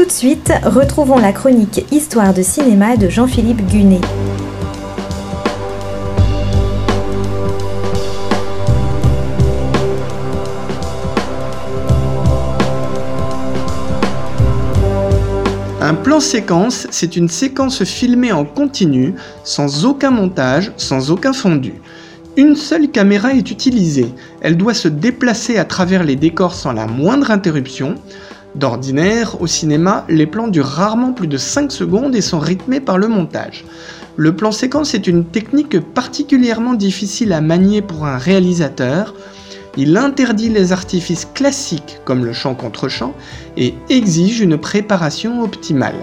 Tout de suite, retrouvons la chronique Histoire de cinéma de Jean-Philippe Gunet. Un plan séquence, c'est une séquence filmée en continu, sans aucun montage, sans aucun fondu. Une seule caméra est utilisée, elle doit se déplacer à travers les décors sans la moindre interruption. D'ordinaire, au cinéma, les plans durent rarement plus de 5 secondes et sont rythmés par le montage. Le plan séquence est une technique particulièrement difficile à manier pour un réalisateur. Il interdit les artifices classiques comme le champ contre champ et exige une préparation optimale.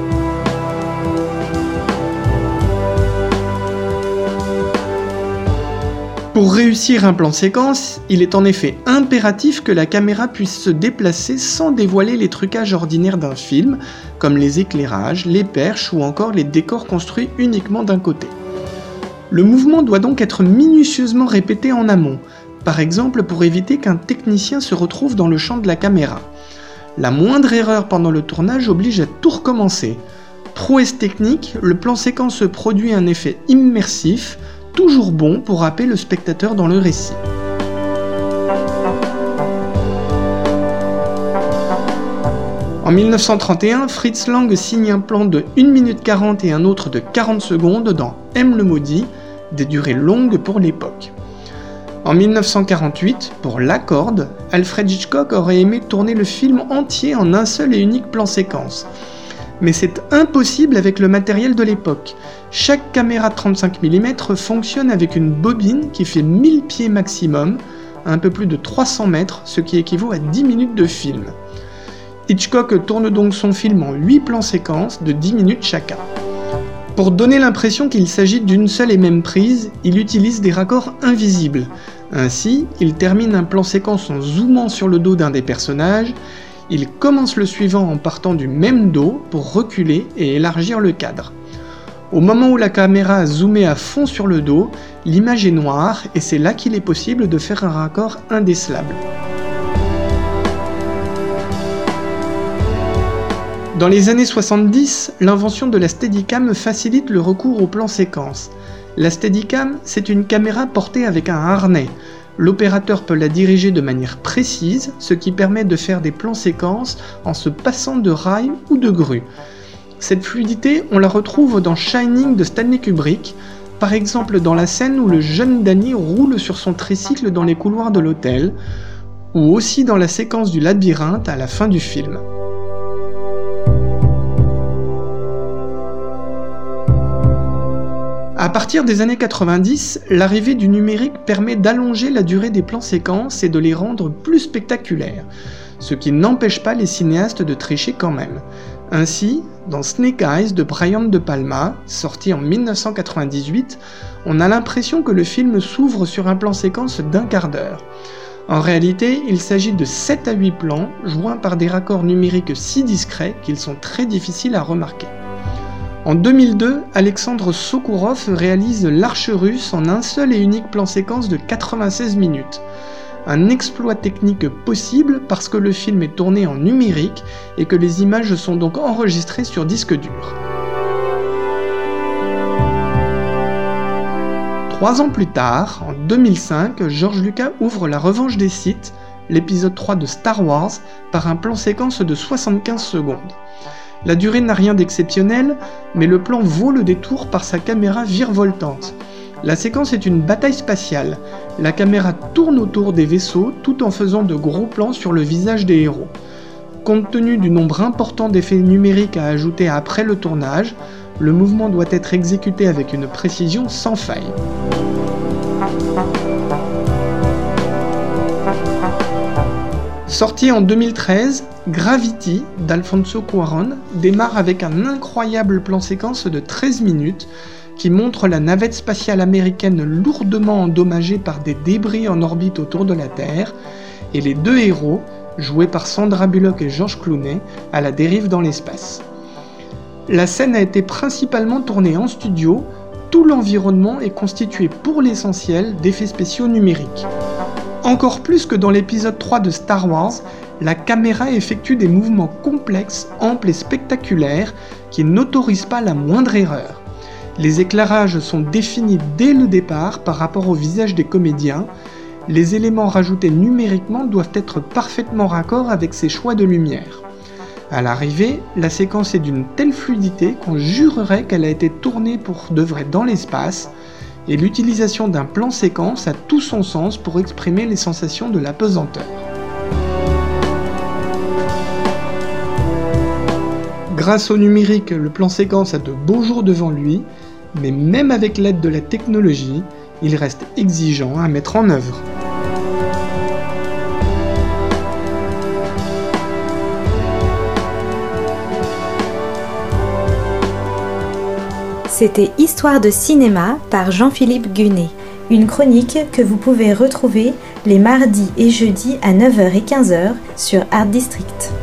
Pour réussir un plan séquence, il est en effet impératif que la caméra puisse se déplacer sans dévoiler les trucages ordinaires d'un film, comme les éclairages, les perches ou encore les décors construits uniquement d'un côté. Le mouvement doit donc être minutieusement répété en amont, par exemple pour éviter qu'un technicien se retrouve dans le champ de la caméra. La moindre erreur pendant le tournage oblige à tout recommencer. Prouesse technique, le plan séquence produit un effet immersif, toujours bon pour happer le spectateur dans le récit. En 1931, Fritz Lang signe un plan de 1 minute 40 et un autre de 40 secondes dans M le maudit, des durées longues pour l'époque. En 1948, pour La Corde, Alfred Hitchcock aurait aimé tourner le film entier en un seul et unique plan séquence. Mais c'est impossible avec le matériel de l'époque. Chaque caméra 35 mm fonctionne avec une bobine qui fait 1000 pieds maximum, un peu plus de 300 mètres, ce qui équivaut à 10 minutes de film. Hitchcock tourne donc son film en 8 plans séquences de 10 minutes chacun. Pour donner l'impression qu'il s'agit d'une seule et même prise, il utilise des raccords invisibles. Ainsi, il termine un plan séquence en zoomant sur le dos d'un des personnages. Il commence le suivant en partant du même dos pour reculer et élargir le cadre. Au moment où la caméra a zoomé à fond sur le dos, l'image est noire et c'est là qu'il est possible de faire un raccord indécelable. Dans les années 70, l'invention de la Steadicam facilite le recours au plan séquence. La Steadicam, c'est une caméra portée avec un harnais. L'opérateur peut la diriger de manière précise, ce qui permet de faire des plans séquences en se passant de rails ou de grues. Cette fluidité, on la retrouve dans Shining de Stanley Kubrick, par exemple dans la scène où le jeune Danny roule sur son tricycle dans les couloirs de l'hôtel, ou aussi dans la séquence du labyrinthe à la fin du film. À partir des années 90, l'arrivée du numérique permet d'allonger la durée des plans séquences et de les rendre plus spectaculaires, ce qui n'empêche pas les cinéastes de tricher quand même. Ainsi, dans Snake Eyes de Brian De Palma, sorti en 1998, on a l'impression que le film s'ouvre sur un plan séquence d'1 quart d'heure. En réalité, il s'agit de 7 à 8 plans, joints par des raccords numériques si discrets qu'ils sont très difficiles à remarquer. En 2002, Alexandre Sokourov réalise L'Arche russe en un seul et unique plan séquence de 96 minutes. Un exploit technique possible parce que le film est tourné en numérique et que les images sont donc enregistrées sur disque dur. 3 ans plus tard, en 2005, George Lucas ouvre La Revanche des Sith, l'épisode 3 de Star Wars, par un plan séquence de 75 secondes. La durée n'a rien d'exceptionnel, mais le plan vaut le détour par sa caméra virevoltante. La séquence est une bataille spatiale. La caméra tourne autour des vaisseaux tout en faisant de gros plans sur le visage des héros. Compte tenu du nombre important d'effets numériques à ajouter après le tournage, le mouvement doit être exécuté avec une précision sans faille. Sorti en 2013, Gravity d'Alfonso Cuarón démarre avec un incroyable plan séquence de 13 minutes qui montre la navette spatiale américaine lourdement endommagée par des débris en orbite autour de la Terre et les 2 héros, joués par Sandra Bullock et George Clooney, à la dérive dans l'espace. La scène a été principalement tournée en studio, tout l'environnement est constitué pour l'essentiel d'effets spéciaux numériques. Encore plus que dans l'épisode 3 de Star Wars, la caméra effectue des mouvements complexes, amples et spectaculaires qui n'autorisent pas la moindre erreur. Les éclairages sont définis dès le départ par rapport au visage des comédiens. Les éléments rajoutés numériquement doivent être parfaitement raccord avec ces choix de lumière. À l'arrivée, la séquence est d'une telle fluidité qu'on jurerait qu'elle a été tournée pour de vrai dans l'espace, et l'utilisation d'un plan séquence a tout son sens pour exprimer les sensations de l'apesanteur. Grâce au numérique, le plan séquence a de beaux jours devant lui, mais même avec l'aide de la technologie, il reste exigeant à mettre en œuvre. C'était Histoire de cinéma par Jean-Philippe Gunet, une chronique que vous pouvez retrouver les mardis et jeudis à 9h et 15h sur Art District.